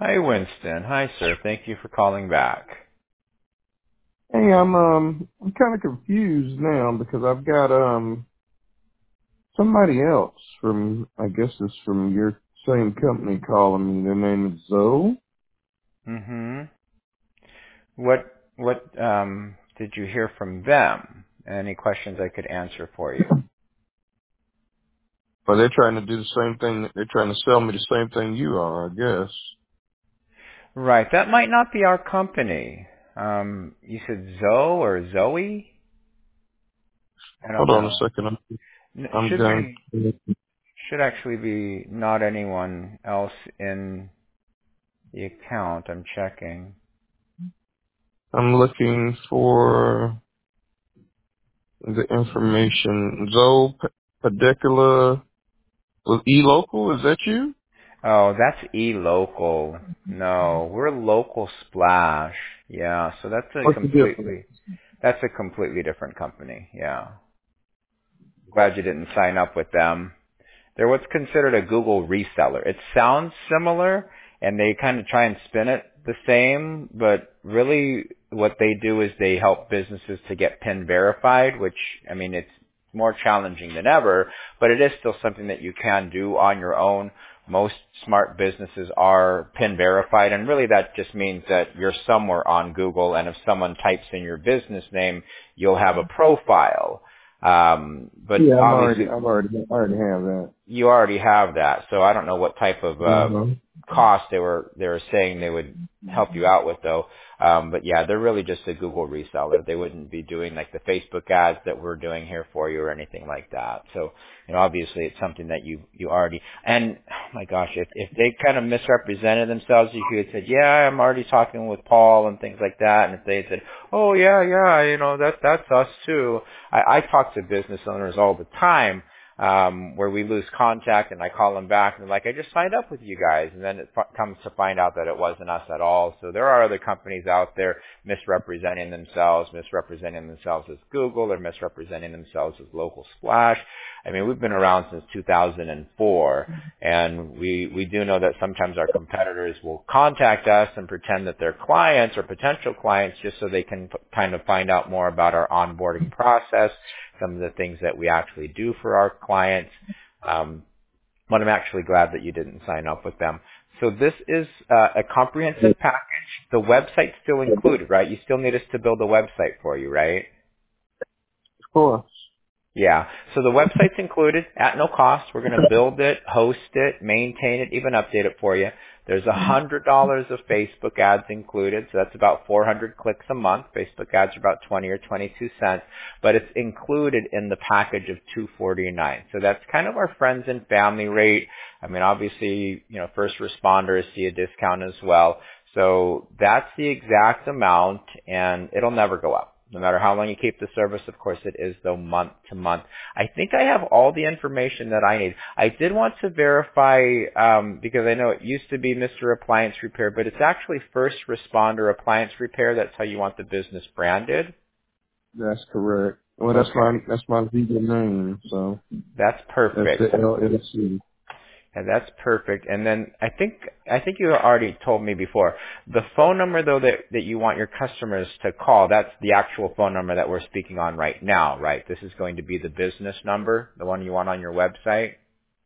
Hi, Winston. Hi, sir. Thank you for calling back. Hey, I'm kind of confused now because I've got somebody else from I guess it's from your same company calling me. Their name is Zoe, Mm-hmm. What did you hear from them? Any questions I could answer for you? but they're trying to do the same thing. They're trying to sell me the same thing you are, I guess. Right. That might not be our company. You said Zoe or Zoe? I don't Hold on a know. second. It I'm should going. be, should actually be not anyone else in the account. I'm checking. I'm looking for the information. Zoe Padicula with eLocal. Is that you? Oh, that's eLocal. No, we're Local Splash. Yeah, so What's the difference? that's a completely different company. Yeah. Glad you didn't sign up with them. They're what's considered a Google reseller. It sounds similar, and they kind of try and spin it the same, but really what they do is they help businesses to get PIN verified, which, I mean, it's more challenging than ever, but it is still something that you can do on your own. Most smart businesses are PIN verified, and really that just means that you're somewhere on Google, and if someone types in your business name, you'll have a profile. But Yeah, obviously I already have that. you already have that, so I don't know what type of Uh-huh. cost they were saying they would help you out with though. But yeah, they're really just a Google reseller. They wouldn't be doing like the Facebook ads that we're doing here for you or anything like that. So, obviously it's something that you already, and oh my gosh, if they kind of misrepresented themselves, if you had said, yeah, I'm already talking with Paul and things like that, and if they had said, oh yeah, that's us too. I talk to business owners all the time, where we lose contact and I call them back and they're like, I just signed up with you guys. And then it comes to find out that it wasn't us at all. So there are other companies out there misrepresenting themselves as Google or misrepresenting themselves as Local Splash. I mean, we've been around since 2004, and we do know that sometimes our competitors will contact us and pretend that they're clients or potential clients just so they can kind of find out more about our onboarding process, some of the things that we actually do for our clients. But I'm actually glad that you didn't sign up with them. So this is a comprehensive package. The website's still included, right? You still need us to build a website for you, right? Of course. Yeah. So the website's included at no cost. We're going to build it, host it, maintain it, even update it for you. There's $100 of Facebook ads included, so that's about 400 clicks a month. Facebook ads are about 20 or 22 cents, but it's included in the package of $249. So that's kind of our friends and family rate. I mean, obviously, first responders see a discount as well. So that's the exact amount, and it'll never go up. No matter how long you keep the service, of course it is though month to month. I think I have all the information that I need. I did want to verify, because I know it used to be Mr. Appliance Repair, but it's actually First Responder Appliance Repair. That's how you want the business branded. That's correct. Well, Okay. that's my legal name, so That's that's the perfect. LLC. And that's perfect. And then I think you already told me before. The phone number though that you want your customers to call, that's the actual phone number that we're speaking on right now, right? This is going to be the business number, the one you want on your website.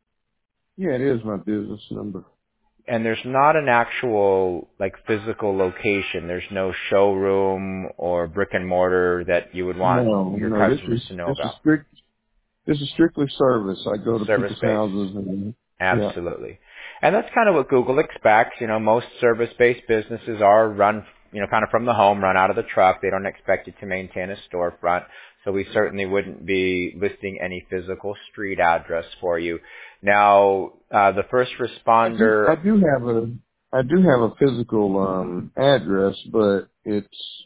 Yeah, it is my business number. And there's not an actual like physical location. There's no showroom or brick and mortar that you would want your No, customers to know about. this is strictly service. I go to Service people's based. houses and yeah. Absolutely. And that's kind of what Google expects. Most service-based businesses are run, kind of from the home, run out of the truck. They don't expect you to maintain a storefront. So we certainly wouldn't be listing any physical street address for you. Now, the first responder, I do have a physical address, but it's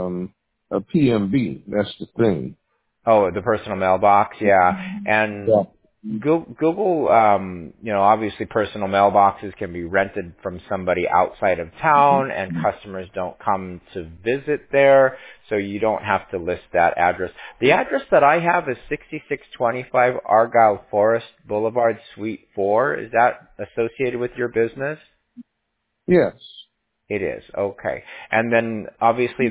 a PMB. That's the thing. oh, the personal mailbox, yeah. And Yeah. Google, obviously personal mailboxes can be rented from somebody outside of town and customers don't come to visit there, so you don't have to list that address. The address that I have is 6625 Argyle Forest Boulevard, Suite 4. Is that associated with your business? Yes. It is. Okay. And then obviously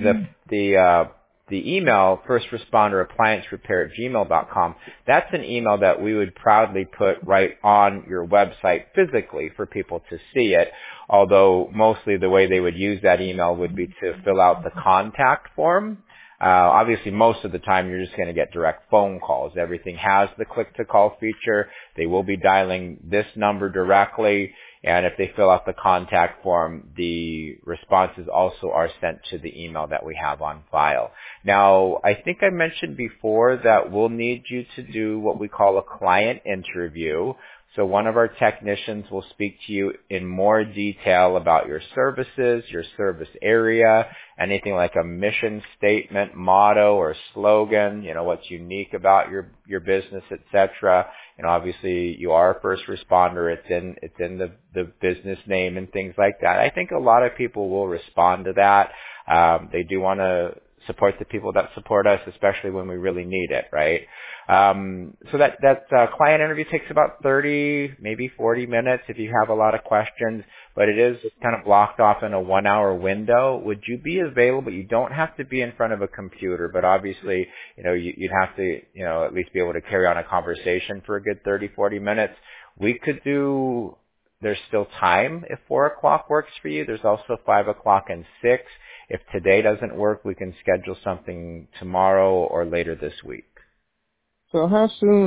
the email, first responder appliance repair at gmail.com, that's an email that we would proudly put right on your website physically for people to see it. Although mostly the way they would use that email would be to fill out the contact form. Obviously, most of the time you're just going to get direct phone calls. Everything has the click-to-call feature. They will be dialing this number directly, and if they fill out the contact form, the responses also are sent to the email that we have on file. Now, I think I mentioned before that we'll need you to do what we call a client interview. So one of our technicians will speak to you in more detail about your services, your service area, anything like a mission statement, motto, or slogan, what's unique about your business, etc. Obviously you are a first responder. It's in the business name and things like that. I think a lot of people will respond to that. They do want to support the people that support us, especially when we really need it, right? So that client interview takes about 30, maybe 40 minutes if you have a lot of questions, but it is kind of blocked off in a 1 hour window. Would you be available? You don't have to be in front of a computer, but obviously, you'd have to, at least be able to carry on a conversation for a good 30, 40 minutes. We could do, there's still time if 4 o'clock works for you. There's also 5 o'clock and 6. If today doesn't work, we can schedule something tomorrow or later this week. So how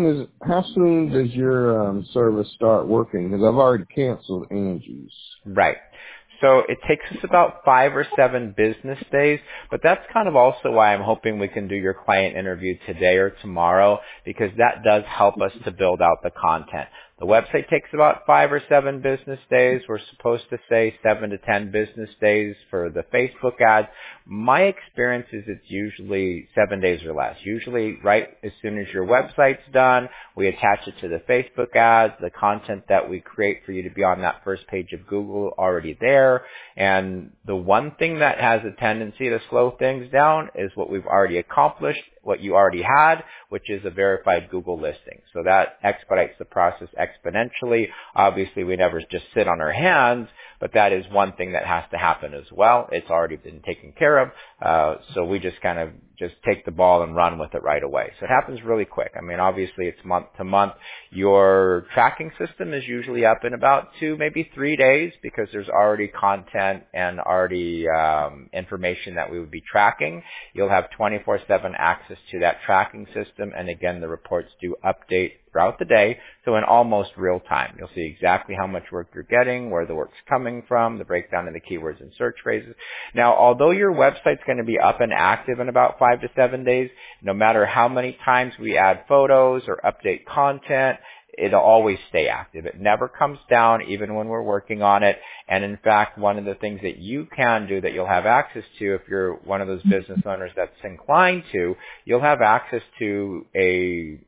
soon does your service start working? Because I've already canceled Angie's. Right. So it takes us about 5 or 7 business days, but that's kind of also why I'm hoping we can do your client interview today or tomorrow, because that does help us to build out the content. The website takes about 5 or 7 business days. We're supposed to say 7 to 10 business days for the Facebook ads. My experience is it's usually 7 days or less. Usually right as soon as your website's done, we attach it to the Facebook ads, the content that we create for you to be on that first page of Google already there. And the one thing that has a tendency to slow things down is what we've already accomplished, what you already had, which is a verified Google listing. So that expedites the process exponentially. Obviously, we never just sit on our hands, but that is one thing that has to happen as well. It's already been taken care of. So we just kind of just take the ball and run with it right away. So it happens really quick. I mean, obviously it's month to month. Your tracking system is usually up in about 2, maybe 3 days, because there's already content and already information that we would be tracking. You'll have 24/7 access to that tracking system. And again, the reports do update throughout the day, so in almost real time. You'll see exactly how much work you're getting, where the work's coming from, the breakdown of the keywords and search phrases. Now, although your website's going to be up and active in about 5 to 7 days, no matter how many times we add photos or update content, it'll always stay active. It never comes down, even when we're working on it. And in fact, one of the things that you can do that you'll have access to, if you're one of those business owners that's inclined to, you'll have access to a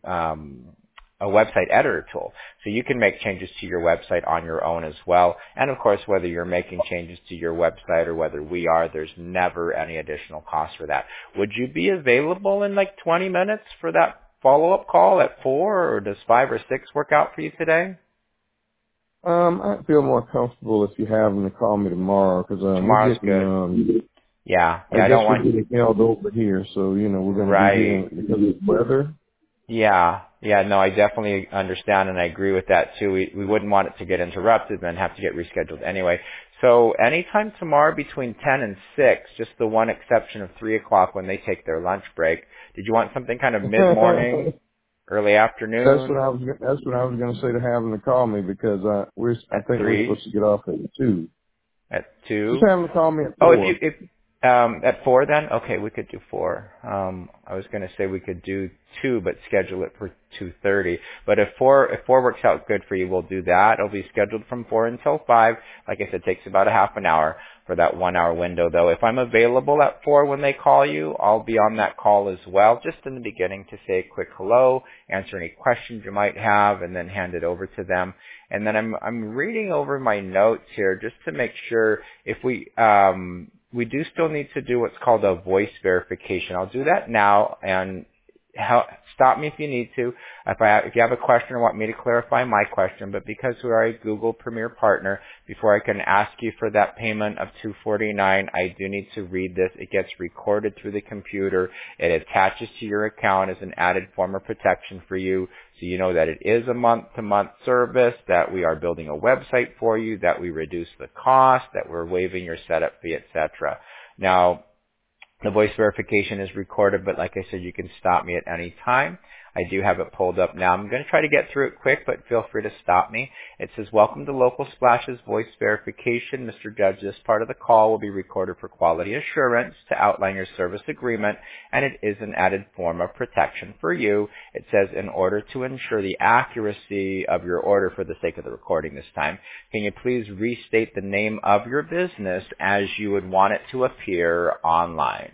website editor tool. So you can make changes to your website on your own as well. And of course, whether you're making changes to your website or whether we are, there's never any additional cost for that. Would you be available in like 20 minutes for that follow-up call at 4, or does 5 or 6 work out for you today? I feel more comfortable if you have them to call me tomorrow, because Tomorrow's we're getting, good. Yeah, I don't guess want we're getting held over here, so, we're going to be here because of the weather. Yeah, no, I definitely understand, and I agree with that too. We wouldn't want it to get interrupted and have to get rescheduled anyway. So anytime tomorrow between 10 and 6, just the one exception of 3 o'clock when they take their lunch break. Did you want something kind of mid-morning, early afternoon? That's what I was going to say, to have them to call me, because I think we're supposed to get off at 2. At 2? Just have them call me at 4. Oh, if at 4 then? Okay, we could do 4. I was going to say we could do 2, but schedule it for 2:30. But if 4 works out good for you, we'll do that. It'll be scheduled from 4 until 5. Like I said, it takes about a half an hour for that 1 hour window, though. If I'm available at 4 when they call you, I'll be on that call as well, just in the beginning to say a quick hello, answer any questions you might have, and then hand it over to them. And then I'm reading over my notes here just to make sure if we do still need to do what's called a voice verification. I'll do that now, and stop me if you need to. If you have a question or want me to clarify my question, but because we are a Google Premier partner, before I can ask you for that payment of $249, I do need to read this. It gets recorded through the computer. It attaches to your account as an added form of protection for you, so you know that it is a month-to-month service, that we are building a website for you, that we reduce the cost, that we're waiving your setup fee, etc. Now, the voice verification is recorded, but like I said, you can stop me at any time. I do have it pulled up now. I'm going to try to get through it quick, but feel free to stop me. It says, welcome to Local Splash's voice verification. Mr. Judge, this part of the call will be recorded for quality assurance to outline your service agreement, and it is an added form of protection for you. It says, in order to ensure the accuracy of your order for the sake of the recording this time, can you please restate the name of your business as you would want it to appear online?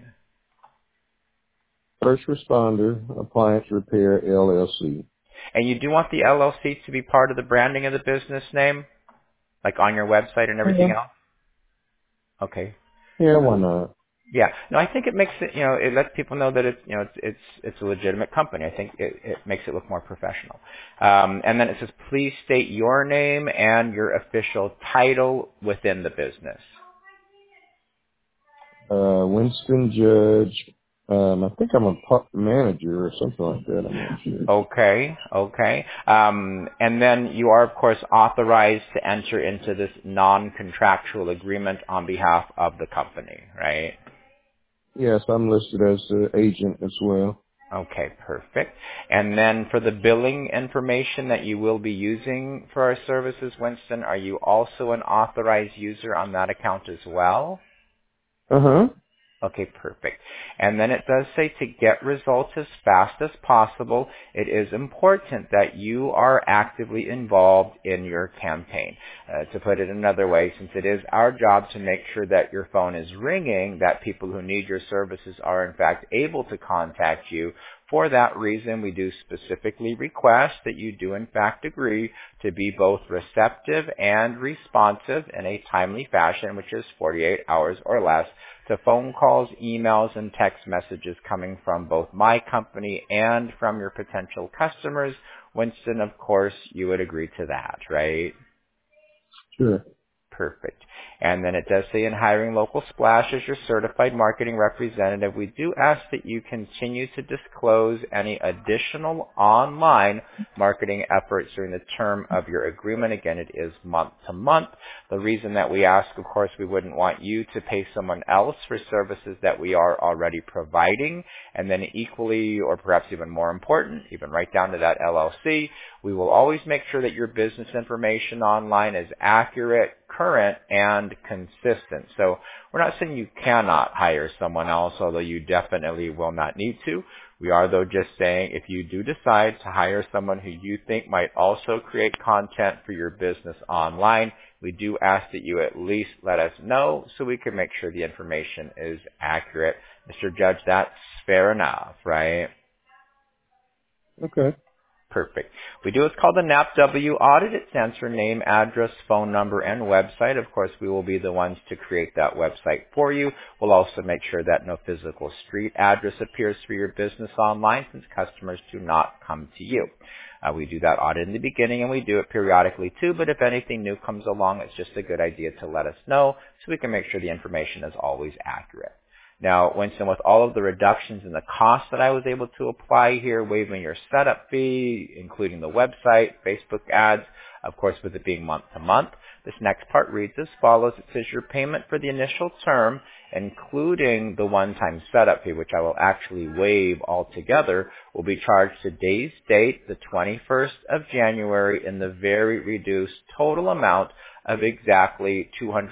First Responder Appliance Repair, LLC. And you do want the LLC to be part of the branding of the business name? Like on your website and everything else? Okay. Yeah, why not? Yeah. No, I think it makes it, it lets people know that it's a legitimate company. I think it makes it look more professional. And then it says, please state your name and your official title within the business. Winston Judge. I think I'm a manager or something like that. I'm not sure. Okay. And then you are, of course, authorized to enter into this non-contractual agreement on behalf of the company, right? Yes, I'm listed as an agent as well. Okay, perfect. And then for the billing information that you will be using for our services, Winston, are you also an authorized user on that account as well? Uh-huh. Okay, perfect. And then it does say to get results as fast as possible, it is important that you are actively involved in your campaign. To put it another way, since it is our job to make sure that your phone is ringing, that people who need your services are in fact able to contact you. For that reason, we do specifically request that you do in fact agree to be both receptive and responsive in a timely fashion, which is 48 hours or less, to phone calls, emails, and text messages coming from both my company and from your potential customers. Winston, of course, you would agree to that, right? Sure. Perfect. And then it does say in hiring Local Splash as your certified marketing representative, we do ask that you continue to disclose any additional online marketing efforts during the term of your agreement. Again, it is month to month. The reason that we ask, of course, we wouldn't want you to pay someone else for services that we are already providing. And then equally, or perhaps even more important, even right down to that LLC, we will always make sure that your business information online is accurate, current, and consistent. So we're not saying you cannot hire someone else, although you definitely will not need to. We are, though, just saying if you do decide to hire someone who you think might also create content for your business online, we do ask that you at least let us know so we can make sure the information is accurate. Mr. Judge, that's fair enough, right? Okay. Perfect. We do what's called the NAPW audit. It stands for name, address, phone number, and website. Of course, we will be the ones to create that website for you. We'll also make sure that no physical street address appears for your business online since customers do not come to you. We do that audit in the beginning, and we do it periodically too, but if anything new comes along, it's just a good idea to let us know so we can make sure the information is always accurate. Now, Winston, with all of the reductions in the cost that I was able to apply here, waiving your setup fee, including the website, Facebook ads, of course, with it being month to month, this next part reads as follows. It says your payment for the initial term, including the one-time setup fee, which I will actually waive altogether, will be charged today's date, the 21st of January, in the very reduced total amount of exactly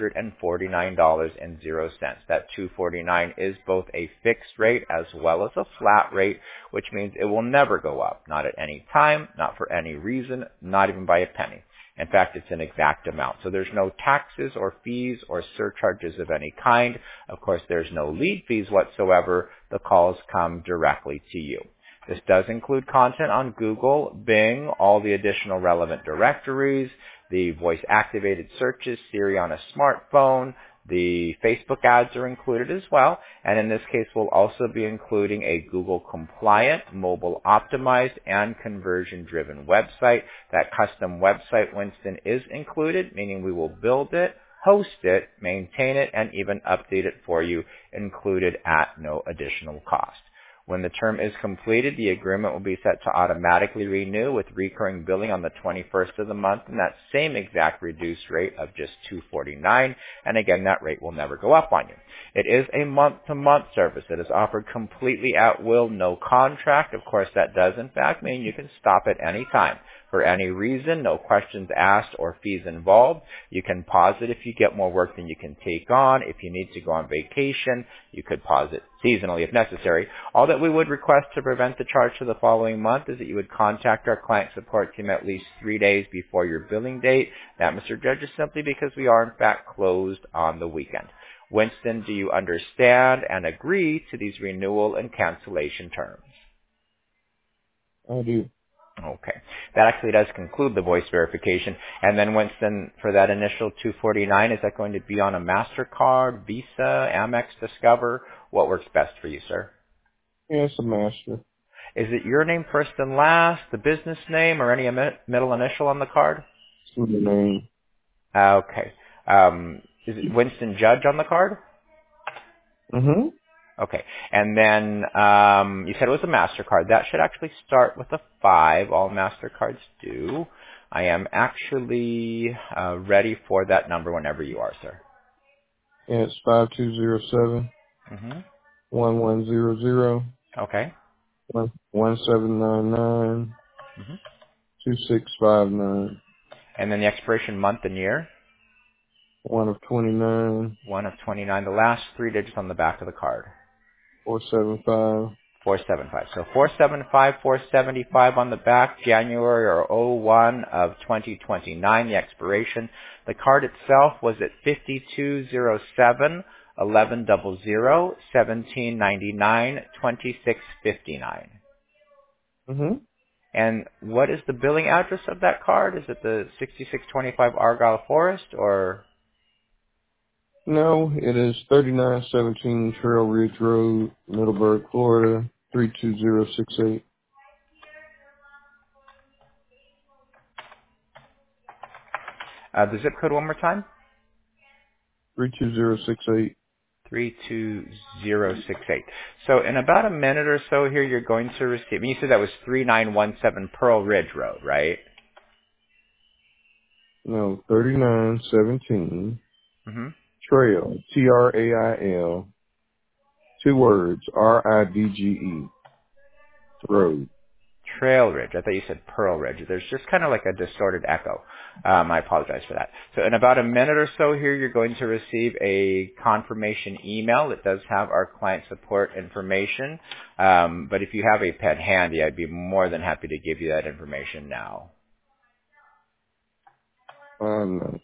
$249.00. That $249 is both a fixed rate as well as a flat rate, which means it will never go up, not at any time, not for any reason, not even by a penny. In fact, it's an exact amount. So there's no taxes or fees or surcharges of any kind. Of course, there's no lead fees whatsoever. The calls come directly to you. This does include content on Google, Bing, all the additional relevant directories, the voice-activated searches, Siri on a smartphone, The Facebook ads are included as well, and in this case we'll also be including a Google compliant, mobile optimized, and conversion driven website. That custom website, Winston, is included, meaning we will build it, host it, maintain it, and even update it for you, included at no additional cost. When the term is completed, the agreement will be set to automatically renew with recurring billing on the 21st of the month and that same exact reduced rate of just $249. And again, that rate will never go up on you. It is a month-to-month service. It is offered completely at will, no contract. Of course, that does in fact mean you can stop at any time. For any reason, no questions asked or fees involved. You can pause it if you get more work than you can take on. If you need to go on vacation, you could pause it seasonally if necessary. All that we would request to prevent the charge for the following month is that you would contact our client support team at least 3 days before your billing date. That, Mr. Judge, is simply because we are in fact closed on the weekend. Winston, do you understand and agree to these renewal and cancellation terms? I do. Okay. That actually does conclude the voice verification. And then, Winston, for that initial $249, is that going to be on a MasterCard, Visa, Amex, Discover? What works best for you, sir? Yeah, it's a master. Is it your name first and last, the business name, or any middle initial on the card? It's the name. Okay. Is it Winston Judge on the card? Mm-hmm. Okay. And then you said it was a MasterCard. That should actually start with a 5. All MasterCards do. I am actually ready for that number whenever you are, sir. Yeah, it's 5207 Mm-hmm. 1100 Okay. 1799 Mm-hmm. 2659 And then the expiration month and year? 1 of 29 1 of 29. The last 3 digits on the back of the card. 475 475. So 475, 475 on the back, January or 01 of 2029, the expiration. The card itself was at 5207 1100 1799 2659. Mm-hmm. And what is the billing address of that card? Is it the 6625 Argyle Forest or? No, it is 3917 Trail Ridge Road, Middleburg, Florida, 32068. The zip code one more time? 32068. 32068. So in about a minute or so here, you're going to receive, and you said that was 3917 Pearl Ridge Road, right? No, 3917 Mm-hmm. Trail, Trail, 2 words, Ridge, Road. Trail Ridge. I thought you said Pearl Ridge. There's just kind of like a distorted echo. I apologize for that. So in about a minute or so here, you're going to receive a confirmation email. It does have our client support information. But if you have a pen handy, I'd be more than happy to give you that information now. No.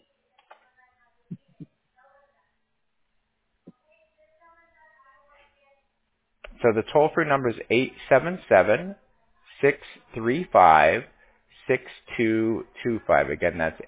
So the toll-free number is 877-635-6225. Again, that's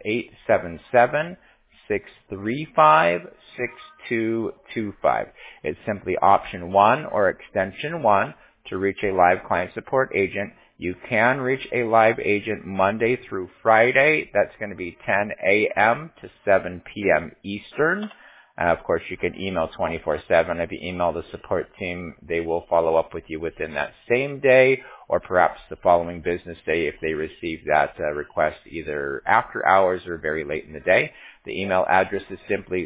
877-635-6225. It's simply option 1 or extension 1 to reach a live client support agent. You can reach a live agent Monday through Friday. That's going to be 10 a.m. to 7 p.m. Eastern. Of course, you can email 24/7. If you email the support team, they will follow up with you within that same day or perhaps the following business day if they receive that request either after hours or very late in the day. The email address is simply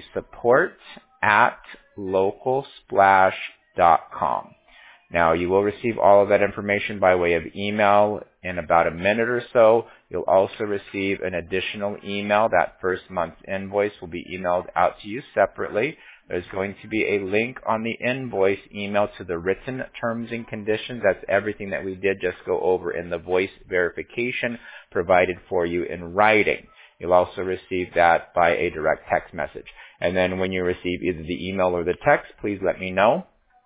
support@localsplash.com. Now, you will receive all of that information by way of email in about a minute or so. You'll also receive an additional email. That first month's invoice will be emailed out to you separately. There's going to be a link on the invoice email to the written terms and conditions. That's everything that we did just go over in the voice verification provided for you in writing. You'll also receive that by a direct text message. And then when you receive either the email or the text, please let me know.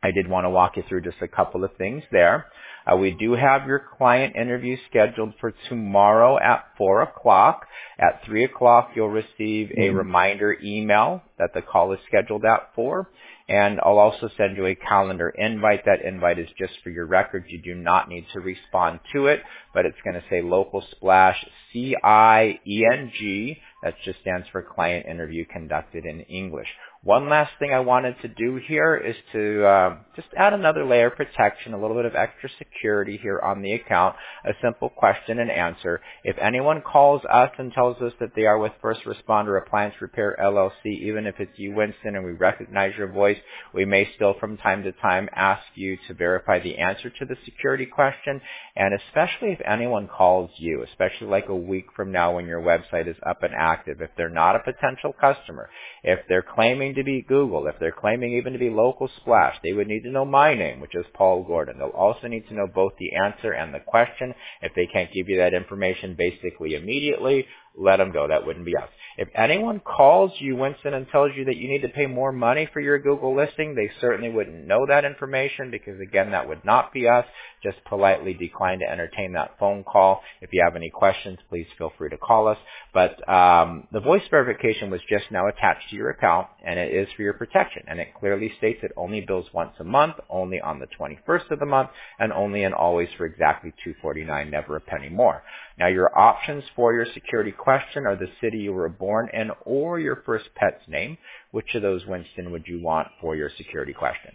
I did want to walk you through just a couple of things there. We do have your client interview scheduled for tomorrow at 4 o'clock. At 3 o'clock, you'll receive a reminder email that the call is scheduled at 4. And I'll also send you a calendar invite. That invite is just for your records. You do not need to respond to it, but it's going to say Local Splash CIENG. That just stands for Client Interview Conducted in English. One last thing I wanted to do here is to just add another layer of protection, a little bit of extra security here on the account, a simple question and answer. If anyone calls us and tells us that they are with First Responder Appliance Repair LLC, even if it's you, Winston, and we recognize your voice, we may still from time to time ask you to verify the answer to the security question. And especially if anyone calls you, especially like a week from now when your website is up and active, if they're not a potential customer, if they're claiming to be Google, if they're claiming even to be Local Splash, they would need to know my name, which is Paul Gordon. They'll also need to know both the answer and the question. If they can't give you that information basically immediately, let them go. That wouldn't be us. If anyone calls you, Winston, and tells you that you need to pay more money for your Google listing, they certainly wouldn't know that information because, again, that would not be us. Just politely decline to entertain that phone call. If you have any questions, please feel free to call us. But the voice verification was just now attached to your account, and it is for your protection. And it clearly states it only bills once a month, only on the 21st of the month, and only and always for exactly $249, never a penny more. Now, your options for your security question are the city you were born in or your first pet's name. Which of those, Winston, would you want for your security question?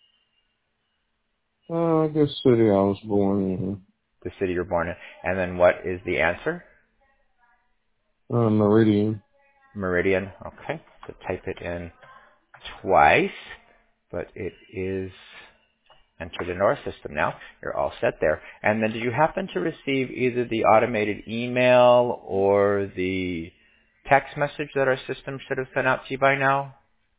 I guess city I was born in. The city you're born in. And then what is the answer? Meridian. Meridian. Okay. So type it in twice, but it is entered into our system now. You're all set there. And then did you happen to receive either the automated email or the text message that our system should have sent out to you by now?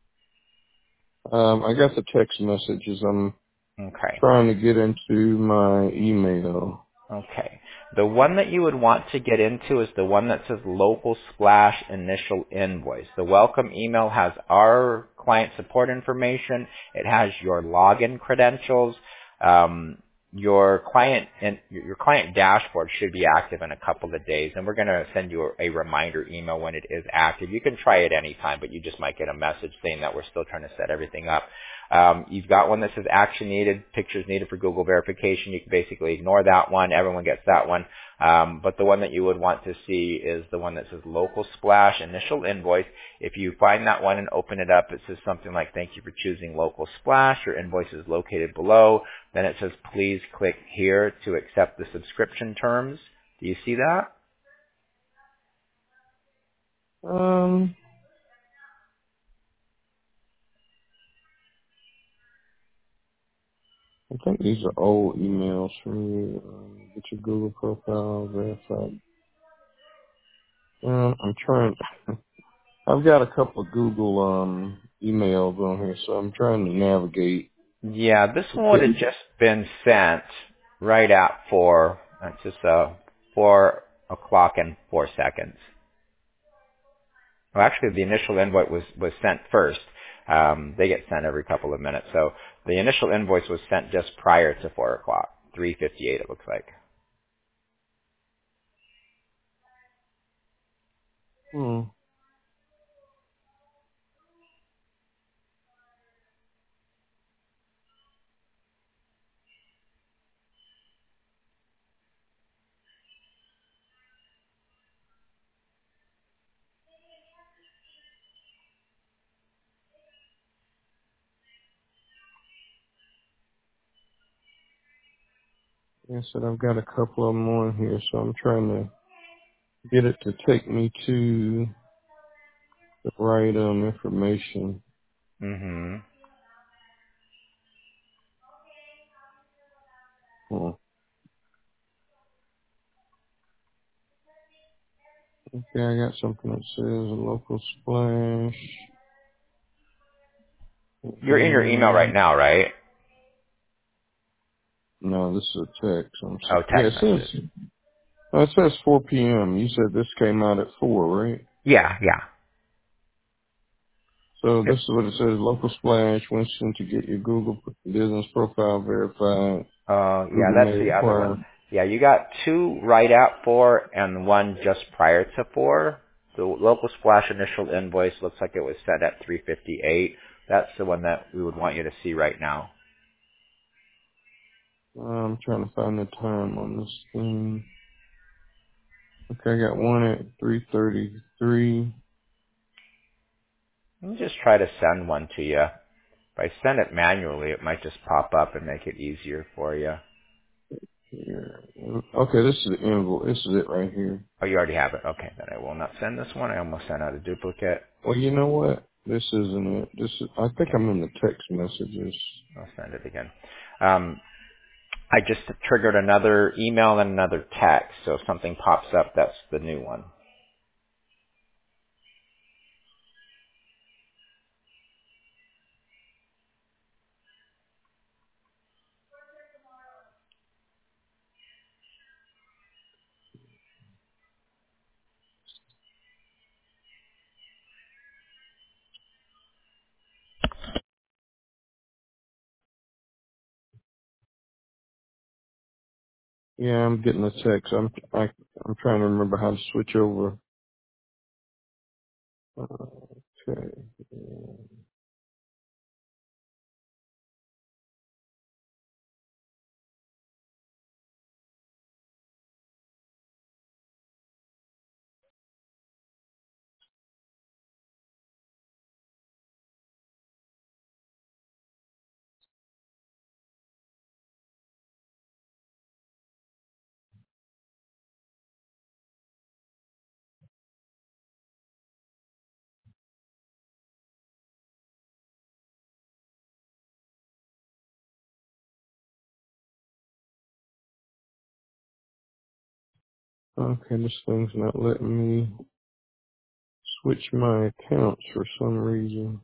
I got the text messages. I'm Okay. trying to get into my email. Okay. The one that you would want to get into is the one that says Local Splash Initial Invoice. The welcome email has our client support information. It has your login credentials. Your client dashboard should be active in a couple of days, and we're going to send you a reminder email when it is active. You can try it anytime, but you just might get a message saying that we're still trying to set everything up. You've got one that says action needed, pictures needed for Google verification. You can basically ignore that one. Everyone gets that one. But the one that you would want to see is the one that says Local Splash Initial Invoice. If you find that one and open it up, it says something like, thank you for choosing Local Splash. Your invoice is located below. Then it says, please click here to accept the subscription terms. Do you see that? I think these are old emails from you. Get your Google profile verified. I'm trying. I've got a couple of Google emails on here, so I'm trying to navigate. Yeah, this one would have just been sent right at 4. That's just 4 o'clock and 4 seconds. Well, actually, the initial invoice was sent first. They get sent every couple of minutes. So the initial invoice was sent just prior to 4 o'clock, 3:58 it looks like. Like I said, I've got a couple of them on here, so I'm trying to get it to take me to the right information. Mm-hmm. Hmm. Okay, I got something that says a Local Splash. You're in your email right now, right? No, this is a text. Oh, Yeah, text messages. it says 4 p.m. You said this came out at 4, right? Yeah. So So this is what it says: local splash, Winston, to get your Google business profile verified. Yeah, Google may that's the other one. require. Yeah, you got 2 right at 4 and 1 just prior to 4. The local splash initial invoice looks like it was set at 358. That's the one that we would want you to see right now. I'm trying to find the time on this thing. Okay, I got one at 3:33. Let me just try to send one to you. If I send it manually, it might just pop up and make it easier for you. Here. Okay, this is the invoice. This is it right here. Oh, you already have it. Okay, then I will not send this one. I almost sent out a duplicate. Well, you know what? This isn't it. This is. I think Okay, I'm in the text messages. I'll send it again. I just triggered another email and another text, so if something pops up, that's the new one. Yeah, I'm getting the text. I'm trying to remember how to switch over. Okay. Okay, this thing's not letting me switch my accounts for some reason.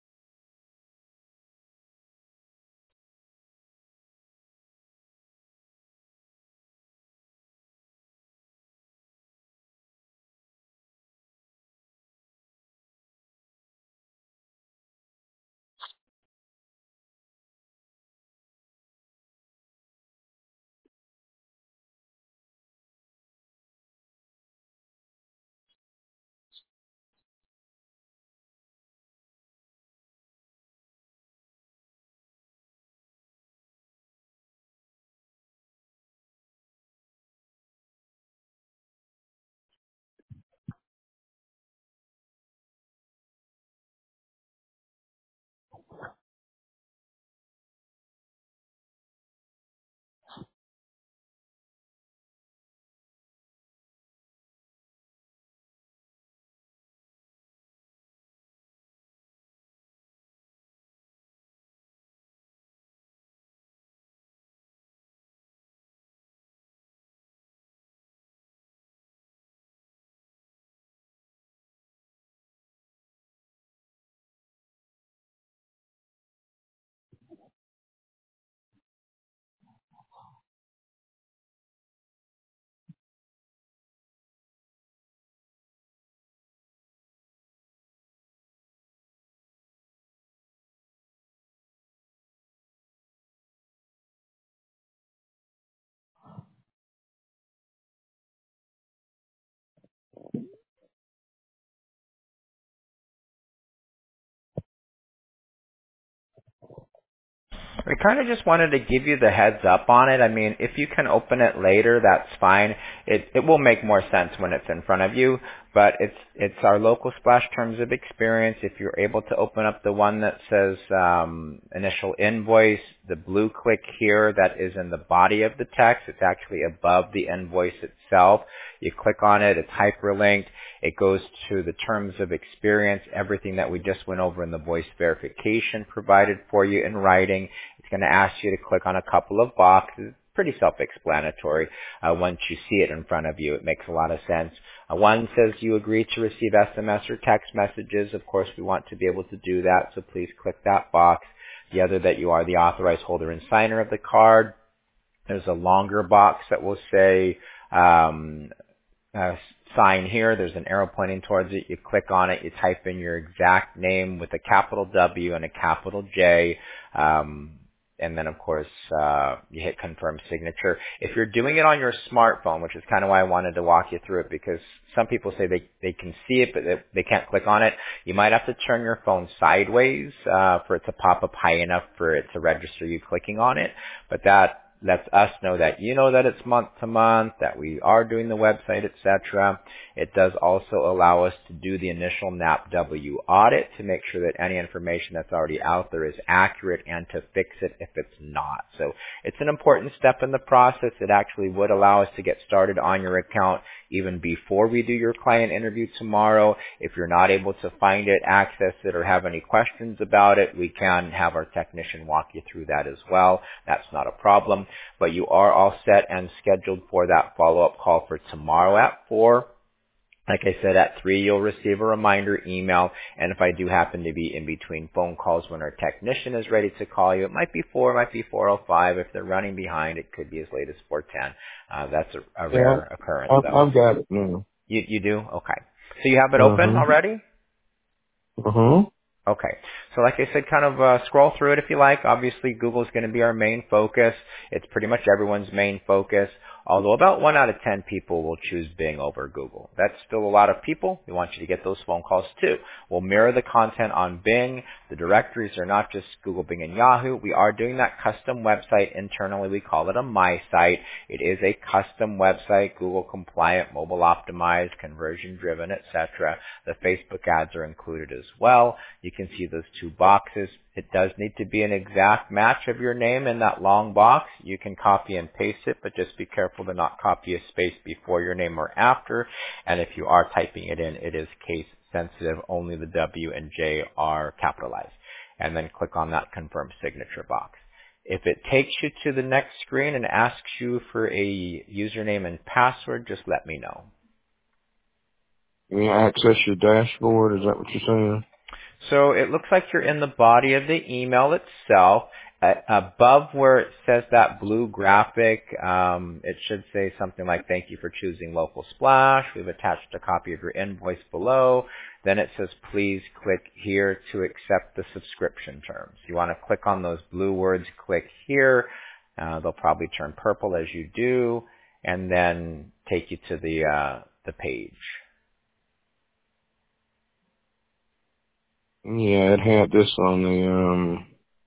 We kind of just wanted to give you the heads up on it. I mean, if you can open it later, that's fine. It will make more sense when it's in front of you, but it's our local splash terms of experience. If you're able to open up the one that says initial invoice, the blue click here that is in the body of the text, it's actually above the invoice itself. You click on it, it's hyperlinked. It goes to the terms of experience, everything that we just went over in the voice verification provided for you in writing. It's going to ask you to click on a couple of boxes. Pretty self-explanatory. Once you see it in front of you, it makes a lot of sense. One says you agree to receive SMS or text messages. Of course, we want to be able to do that, so please click that box. The other, that you are the authorized holder and signer of the card. There's a longer box that will say sign here. There's an arrow pointing towards it. You click on it. You type in your exact name with a capital W and a capital J. And then, of course, you hit confirm signature. If you're doing it on your smartphone, which is kind of why I wanted to walk you through it, because some people say they can see it, but they can't click on it. You might have to turn your phone sideways for it to pop up high enough for it to register you clicking on it. But that lets us know that you know that it's month to month, that we are doing the website, etc. It does also allow us to do the initial NAPW audit to make sure that any information that's already out there is accurate and to fix it if it's not. So it's an important step in the process. It actually would allow us to get started on your account even before we do your client interview tomorrow. If you're not able to find it, access it, or have any questions about it, we can have our technician walk you through that as well. That's not a problem. But you are all set and scheduled for that follow-up call for tomorrow at 4. Like I said, at 3, you'll receive a reminder email, and if I do happen to be in between phone calls when our technician is ready to call you, it might be 4, it might be 4:05. If they're running behind, it could be as late as 4:10. That's a rare occurrence, though. I've got it now. You do? Okay. So you have it open already? Okay. So like I said, kind of scroll through it if you like. Obviously, Google's going to be our main focus. It's pretty much everyone's main focus. Although about 1 out of 10 people will choose Bing over Google. That's still a lot of people. We want you to get those phone calls too. We'll mirror the content on Bing. The directories are not just Google, Bing, and Yahoo. We are doing that custom website internally. We call it a My Site. It is a custom website, Google compliant, mobile optimized, conversion driven, etc. The Facebook ads are included as well. You can see those 2 boxes. It does need to be an exact match of your name in that long box. You can copy and paste it, but just be careful to not copy a space before your name or after. And if you are typing it in, it is case sensitive. Only the W and J are capitalized. And then click on that confirm signature box. If it takes you to the next screen and asks you for a username and password, just let me know. Can you access your dashboard? Is that what you're saying? So it looks like you're in the body of the email itself. Above where it says that blue graphic, it should say something like, thank you for choosing Local Splash. We've attached a copy of your invoice below. Then it says, please click here to accept the subscription terms. You want to click on those blue words, click here. They'll probably turn purple as you do, and then take you to the page. Yeah, it had this on the,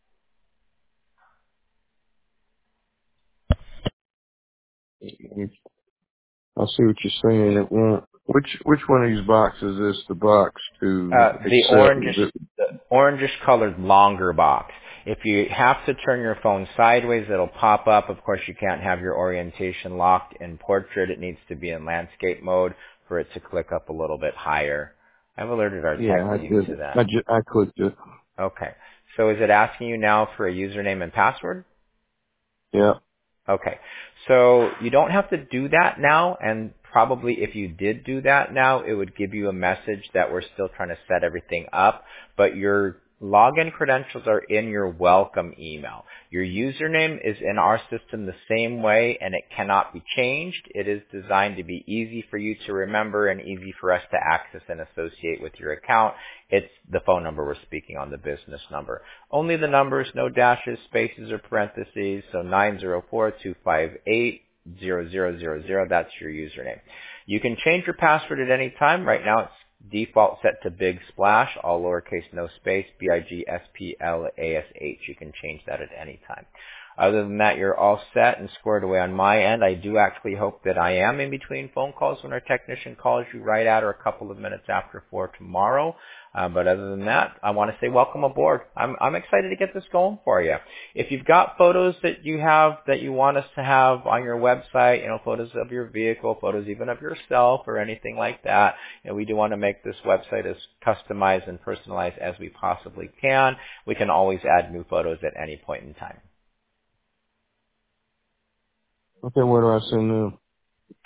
I see what you're saying. It won't. Which one of these boxes is the box to The accept? orangish colored longer box. If you have to turn your phone sideways, it'll pop up. Of course, you can't have your orientation locked in portrait. It needs to be in landscape mode for it to click up a little bit higher. I've alerted our tech team to that. I clicked it. Okay. So is it asking you now for a username and password? Yeah. Okay. So you don't have to do that now, and probably if you did do that now, it would give you a message that we're still trying to set everything up, but your login credentials are in your welcome email. Your username is in our system the same way, and it cannot be changed. It is designed to be easy for you to remember and easy for us to access and associate with your account. It's the phone number we're speaking on, the business number. Only the numbers, no dashes, spaces, or parentheses. So 904-258-0000, that's your username. You can change your password at any time. Right now it's default set to Big Splash, all lowercase, no space, BIGSPLASH. You can change that at any time. Other than that, you're all set and squared away on my end. I do actually hope that I am in between phone calls when our technician calls you right at or a couple of minutes after 4 tomorrow. But other than that, I want to say welcome aboard. I'm excited to get this going for you. If you've got photos that you have that you want us to have on your website, photos of your vehicle, photos even of yourself or anything like that, we do want to make this website as customized and personalized as we possibly can. We can always add new photos at any point in time. Okay, where do I send them?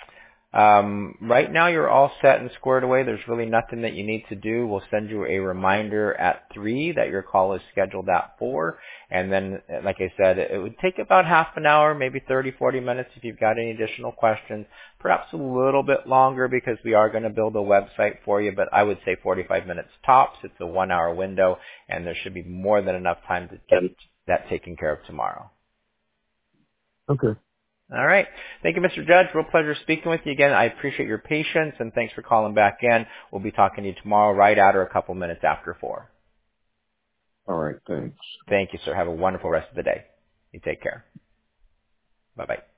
Right now you're all set and squared away. There's really nothing that you need to do. We'll send you a reminder at 3 that your call is scheduled at 4. And then, like I said, it would take about half an hour, maybe 30, 40 minutes if you've got any additional questions. Perhaps a little bit longer because we are going to build a website for you, but I would say 45 minutes tops. It's a 1-hour window, and there should be more than enough time to get that taken care of tomorrow. Okay. All right. Thank you, Mr. Judge. Real pleasure speaking with you again. I appreciate your patience, and thanks for calling back in. We'll be talking to you tomorrow right at or a couple minutes after 4. All right. Thanks. Thank you, sir. Have a wonderful rest of the day. You take care. Bye-bye.